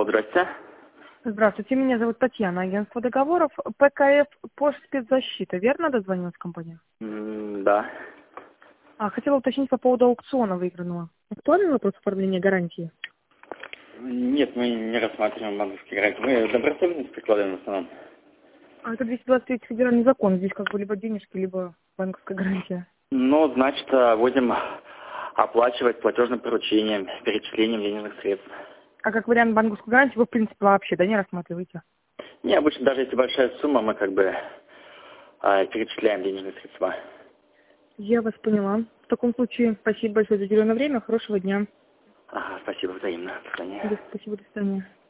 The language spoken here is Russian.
Алло, здрасте. Здравствуйте, меня зовут Татьяна, агентство договоров ПКФ Пожспецзащита. Верно дозвонилась компания? Да. Хотела уточнить по поводу аукциона выигранного. Актуальный вопрос оформления гарантии? Нет, мы не рассматриваем банковские гарантии. Мы добросовестность прикладываем в основном. Это 223 федеральный закон. Здесь как бы либо денежки, либо банковская гарантия. Ну, значит, будем оплачивать платежным поручением, перечислением денежных средств. А как вариант банковской гарантии вы, в принципе, вообще, да, не рассматриваете? Не, обычно даже если большая сумма, мы как бы перечисляем денежные средства. Я вас поняла. В таком случае, спасибо большое за уделенное время. Хорошего дня. Ага, спасибо, взаимно. До свидания. Спасибо, до свидания.